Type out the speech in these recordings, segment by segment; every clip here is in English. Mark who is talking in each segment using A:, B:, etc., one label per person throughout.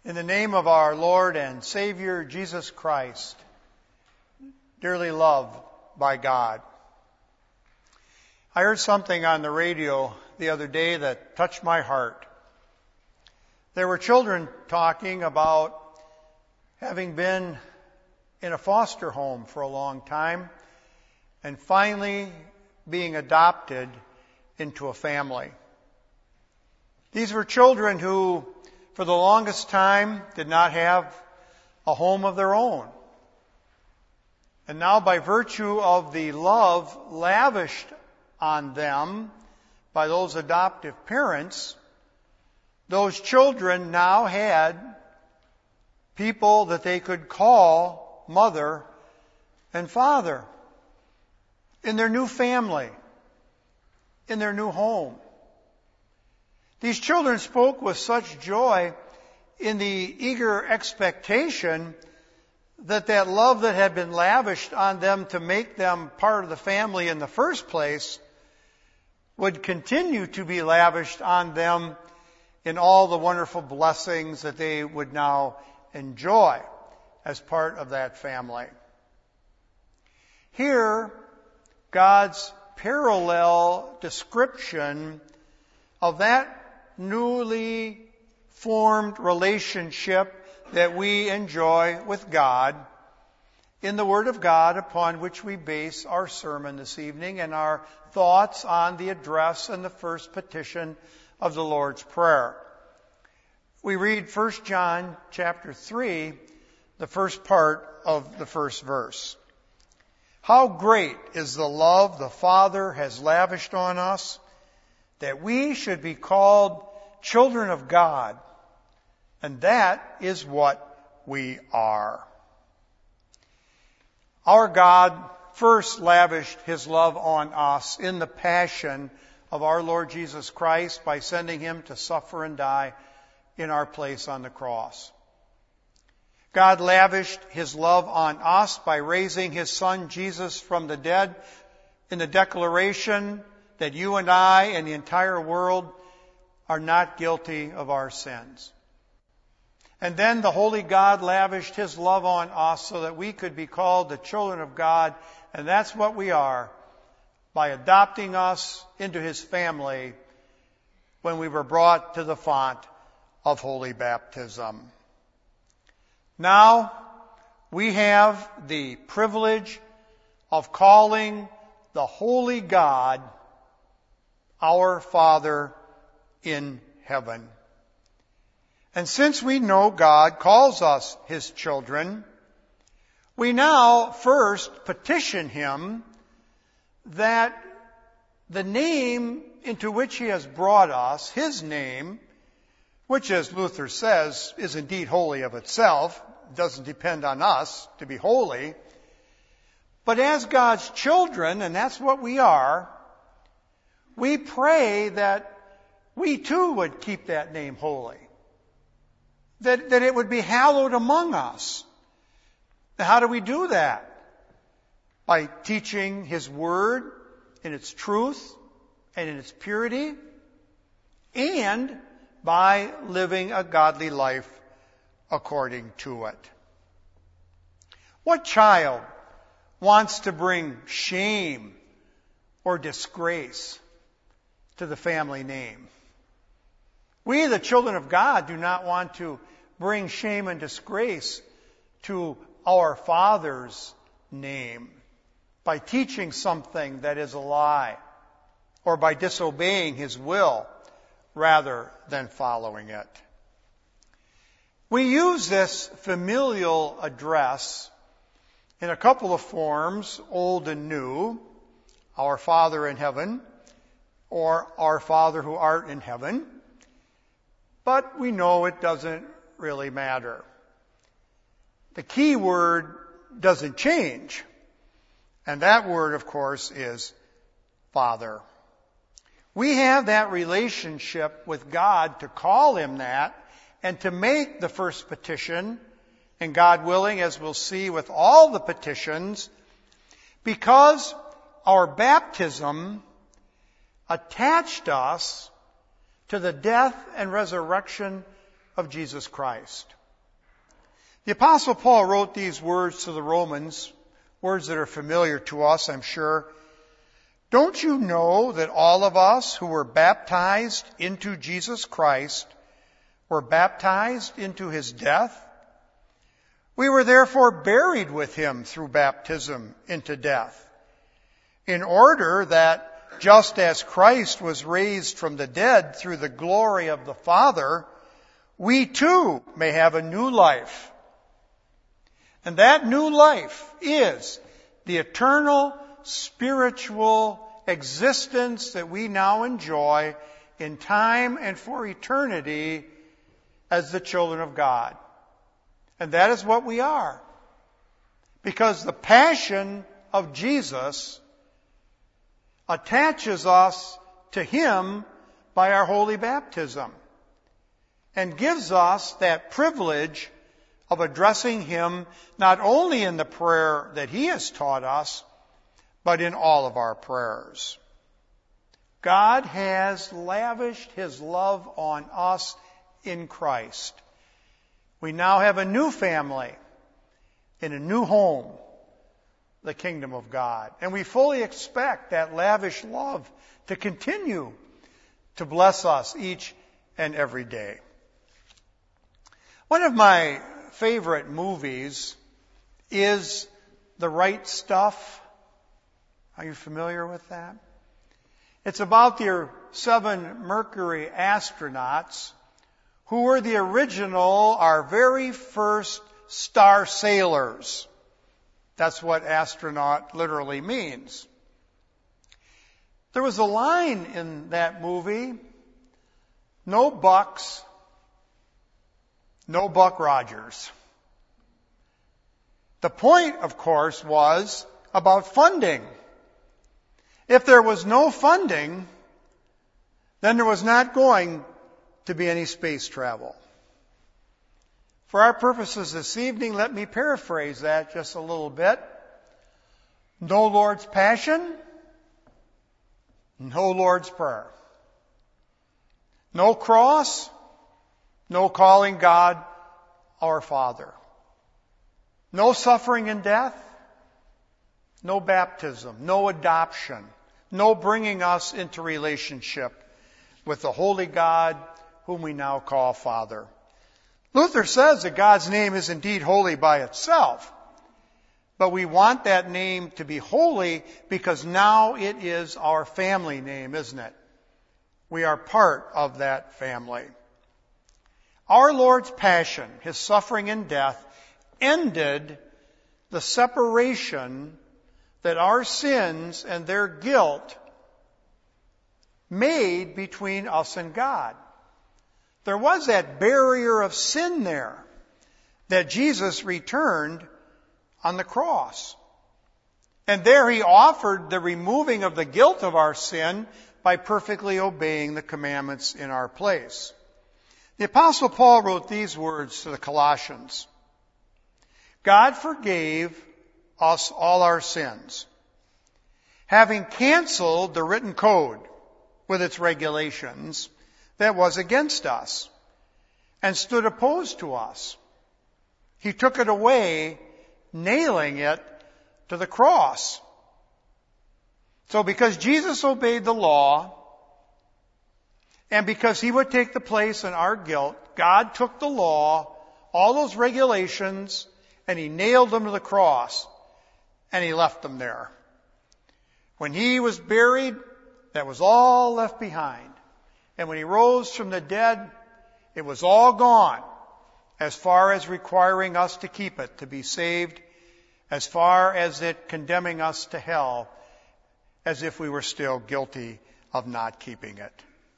A: In the name of our Lord and Savior, Jesus Christ, dearly loved by God. I heard something on the radio the other day that touched my heart. There were children talking about having been in a foster home for a long time and finally being adopted into a family. These were children who, for the longest time, did not have a home of their own. And now, by virtue of the love lavished on them by those adoptive parents, those children now had people that they could call mother and father in their new family, in their new home. These children spoke with such joy in the eager expectation that that love that had been lavished on them to make them part of the family in the first place would continue to be lavished on them in all the wonderful blessings that they would now enjoy as part of that family. Here, God's parallel description of that newly formed relationship that we enjoy with God in the Word of God, upon which we base our sermon this evening and our thoughts on the address and the first petition of the Lord's Prayer. We read 1 John chapter 3, the first part of the first verse. How great is the love the Father has lavished on us, that we should be called children of God, and that is what we are. Our God first lavished His love on us in the passion of our Lord Jesus Christ by sending Him to suffer and die in our place on the cross. God lavished His love on us by raising His Son Jesus from the dead in the declaration that you and I and the entire world are not guilty of our sins. And then the Holy God lavished His love on us so that we could be called the children of God, and that's what we are, by adopting us into His family when we were brought to the font of holy baptism. Now, we have the privilege of calling the Holy God our Father in heaven. And since we know God calls us His children, we now first petition Him that the name into which He has brought us, His name, which, as Luther says, is indeed holy of itself, doesn't depend on us to be holy, but as God's children, and that's what we are, we pray that we too would keep that name holy, that it would be hallowed among us. How do we do that? By teaching His Word in its truth and in its purity, and by living a godly life according to it. What child wants to bring shame or disgrace to the family name? We, the children of God, do not want to bring shame and disgrace to our Father's name by teaching something that is a lie or by disobeying His will rather than following it. We use this familial address in a couple of forms, old and new, our Father in heaven, or our Father who art in heaven, but we know it doesn't really matter. The key word doesn't change, and that word, of course, is Father. We have that relationship with God to call Him that and to make the first petition, and God willing, as we'll see with all the petitions, because our baptism attached us to the death and resurrection of Jesus Christ. The Apostle Paul wrote these words to the Romans, words that are familiar to us, I'm sure. Don't you know that all of us who were baptized into Jesus Christ were baptized into his death? We were therefore buried with him through baptism into death, in order that just as Christ was raised from the dead through the glory of the Father, we too may have a new life. And that new life is the eternal spiritual existence that we now enjoy in time and for eternity as the children of God. And that is what we are. Because the passion of Jesus attaches us to him by our holy baptism and gives us that privilege of addressing him not only in the prayer that he has taught us, but in all of our prayers. God has lavished his love on us in Christ. We now have a new family in a new home, the kingdom of God. And we fully expect that lavish love to continue to bless us each and every day. One of my favorite movies is The Right Stuff. Are you familiar with that? It's about the 7 Mercury astronauts who were the original, our very first star sailors. That's what astronaut literally means. There was a line in that movie, no bucks, no Buck Rogers. The point, of course, was about funding. If there was no funding, then there was not going to be any space travel. For our purposes this evening, let me paraphrase that just a little bit. No Lord's Passion, no Lord's Prayer. No cross, no calling God our Father. No suffering and death, no baptism, no adoption, no bringing us into relationship with the holy God whom we now call Father. Luther says that God's name is indeed holy by itself, but we want that name to be holy because now it is our family name, isn't it? We are part of that family. Our Lord's passion, his suffering and death, ended the separation that our sins and their guilt made between us and God. There was that barrier of sin there that Jesus returned on the cross. And there he offered the removing of the guilt of our sin by perfectly obeying the commandments in our place. The Apostle Paul wrote these words to the Colossians. God forgave us all our sins, having canceled the written code with its regulations that was against us and stood opposed to us. He took it away, nailing it to the cross. So because Jesus obeyed the law, and because he would take the place in our guilt, God took the law, all those regulations, and he nailed them to the cross, and he left them there. When he was buried, that was all left behind. And when he rose from the dead, it was all gone, as far as requiring us to keep it, to be saved, as far as it condemning us to hell, as if we were still guilty of not keeping it.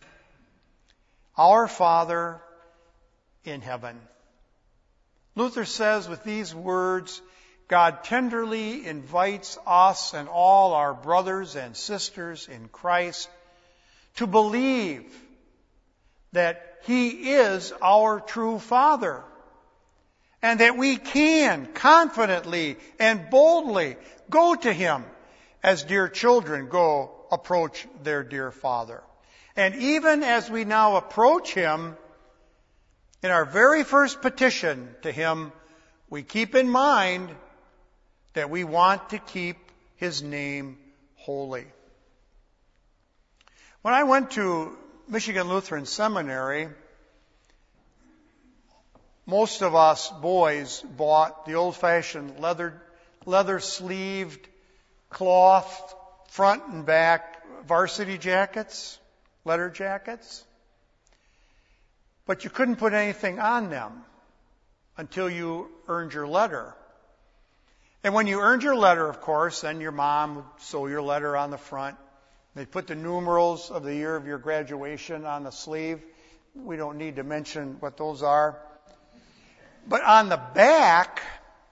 A: Our Father in heaven. Luther says with these words, God tenderly invites us and all our brothers and sisters in Christ to believe that he is our true Father, and that we can confidently and boldly go to him as dear children go approach their dear Father. And even as we now approach him, In our very first petition to Him, we keep in mind that we want to keep His name holy. When I went to Michigan Lutheran Seminary, most of us boys bought the old-fashioned leather-sleeved cloth front and back varsity jackets, letter jackets. But you couldn't put anything on them until you earned your letter. And when you earned your letter, of course, then your mom would sew your letter on the front. They'd put the numerals of the year of your graduation on the sleeve. We don't need to mention what those are. But on the back,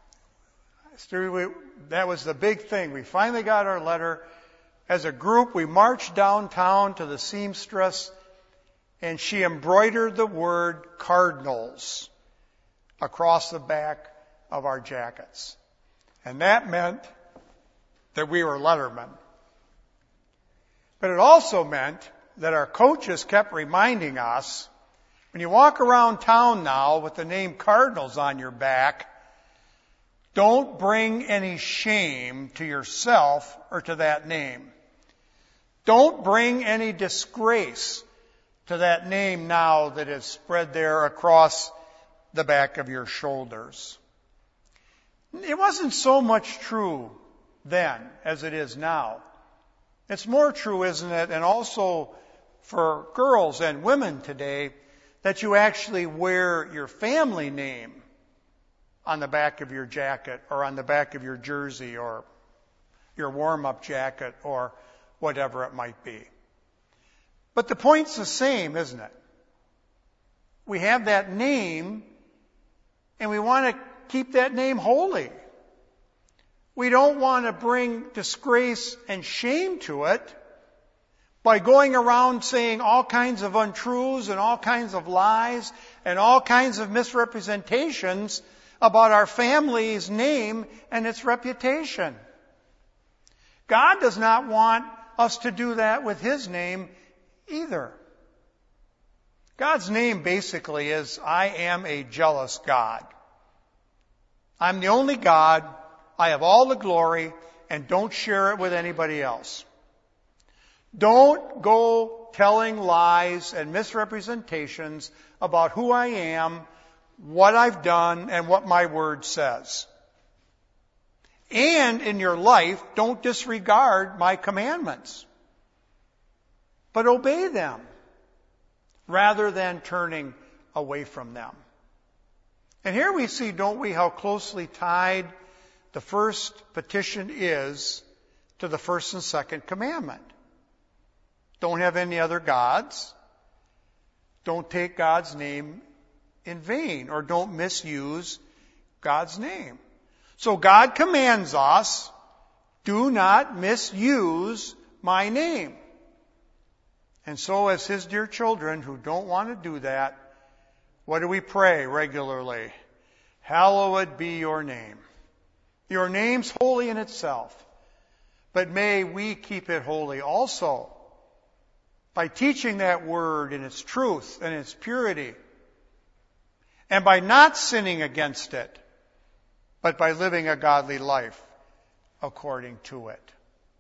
A: that was the big thing. We finally got our letter. As a group, we marched downtown to the seamstress, and she embroidered the word Cardinals across the back of our jackets. And that meant that we were lettermen. But it also meant that our coaches kept reminding us, when you walk around town now with the name Cardinals on your back, don't bring any shame to yourself or to that name. Don't bring any disgrace to that name now that is spread there across the back of your shoulders. It wasn't so much true then as it is now. It's more true, isn't it, and also for girls and women today, that you actually wear your family name on the back of your jacket or on the back of your jersey or your warm-up jacket or whatever it might be. But the point's the same, isn't it? We have that name, and we want to keep that name holy. We don't want to bring disgrace and shame to it by going around saying all kinds of untruths and all kinds of lies and all kinds of misrepresentations about our family's name and its reputation. God does not want us to do that with His name either. God's name basically is, I am a jealous God. I'm the only God. I have all the glory, and don't share it with anybody else. Don't go telling lies and misrepresentations about who I am, what I've done, and what my word says. And in your life, don't disregard my commandments, but obey them rather than turning away from them. And here we see, don't we, how closely tied the first petition is to the first and second commandment. Don't have any other gods. Don't take God's name in vain, or don't misuse God's name. So God commands us, do not misuse my name. And so as His dear children who don't want to do that, what do we pray regularly? Hallowed be your name. Your name's holy in itself, but may we keep it holy also by teaching that word in its truth and its purity, and by not sinning against it, but by living a godly life according to it.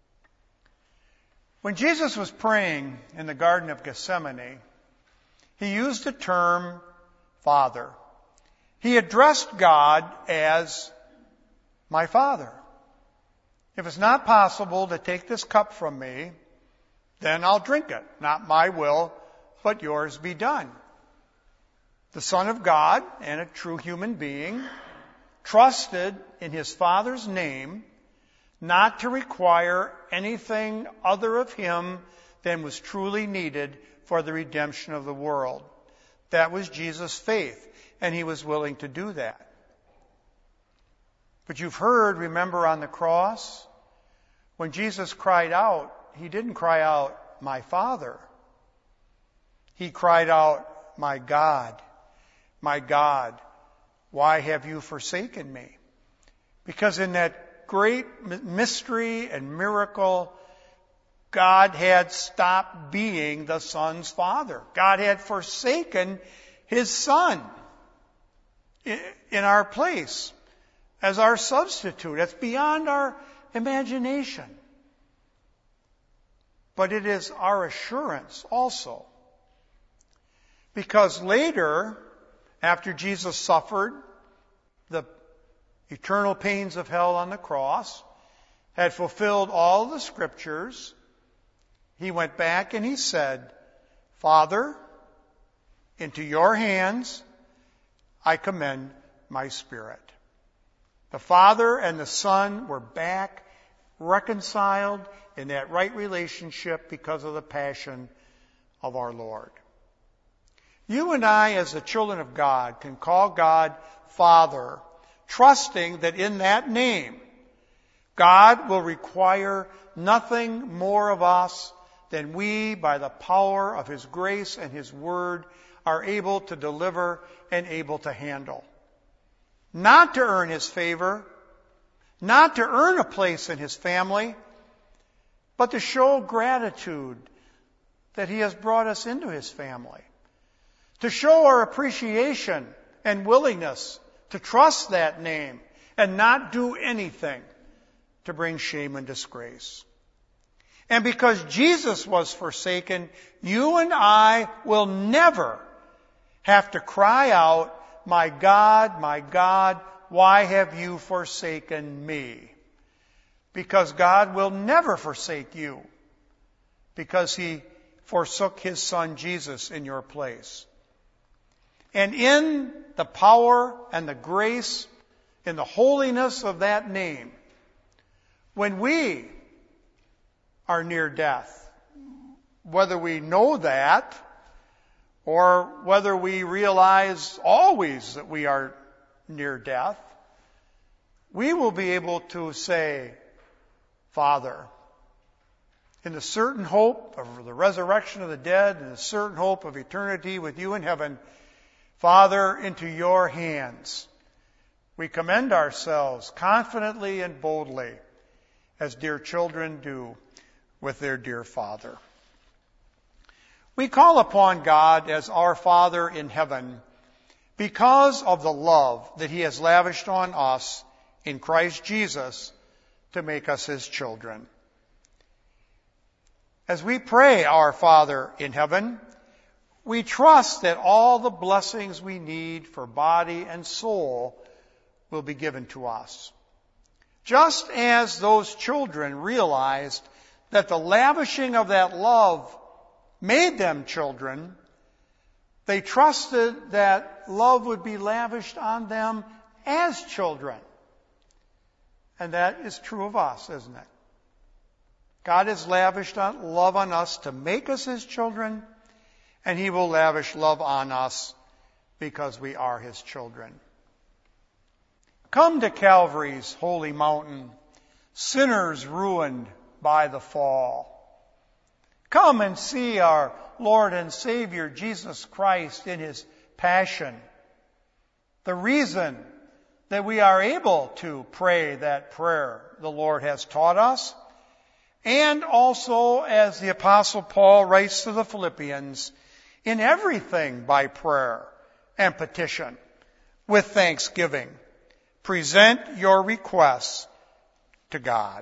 A: When Jesus was praying in the Garden of Gethsemane, He used the term Father. He addressed God as my Father. If it's not possible to take this cup from me, then I'll drink it. Not my will, but yours be done. The Son of God and a true human being trusted in His Father's name not to require anything other of Him than was truly needed for the redemption of the world. That was Jesus' faith, and He was willing to do that. But you've heard, remember, on the cross, when Jesus cried out, He didn't cry out, my Father. He cried out, my God, why have you forsaken me? Because in that great mystery and miracle, God had stopped being the Son's Father. God had forsaken His Son in our place as our substitute. That's beyond our imagination. But it is our assurance also. Because later, after Jesus suffered the eternal pains of hell on the cross, had fulfilled all the Scriptures, He went back and He said, Father, into your hands I commend my spirit. The Father and the Son were back, reconciled in that right relationship because of the passion of our Lord. You and I, as the children of God, can call God Father, trusting that in that name, God will require nothing more of us than we, by the power of His grace and His Word, are able to deliver and able to handle. Not to earn His favor, not to earn a place in His family, but to show gratitude that He has brought us into His family. To show our appreciation and willingness to trust that name and not do anything to bring shame and disgrace. And because Jesus was forsaken, you and I will never have to cry out, my God, why have you forsaken me? Because God will never forsake you, because He forsook His Son Jesus in your place. And in the power and the grace, in the holiness of that name, when we are near death, whether we know that or whether we realize always that we are near death, we will be able to say, Father, in the certain hope of the resurrection of the dead and the certain hope of eternity with you in heaven, Father, into your hands we commend ourselves confidently and boldly, as dear children do with their dear Father. We call upon God as our Father in heaven because of the love that He has lavished on us in Christ Jesus to make us His children. As we pray, our Father in heaven, we trust that all the blessings we need for body and soul will be given to us. Just as those children realized that the lavishing of that love made them children, they trusted that love would be lavished on them as children. And that is true of us, isn't it? God has lavished love on us to make us His children, and He will lavish love on us because we are His children. Come to Calvary's holy mountain, sinners ruined by the fall. Come and see our Lord and Savior Jesus Christ in His passion. The reason that we are able to pray that prayer the Lord has taught us, and also, as the Apostle Paul writes to the Philippians, in everything by prayer and petition, with thanksgiving, present your requests to God.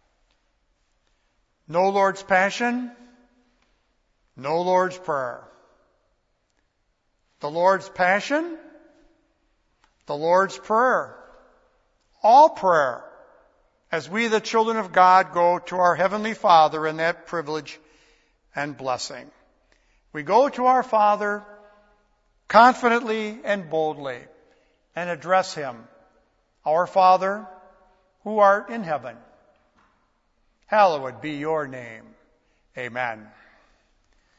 A: No Lord's Passion, no Lord's Prayer. The Lord's Passion, the Lord's Prayer. All prayer, as we, the children of God, go to our Heavenly Father in that privilege and blessing. We go to our Father confidently and boldly and address Him, Our Father, who art in heaven, hallowed be your name. Amen.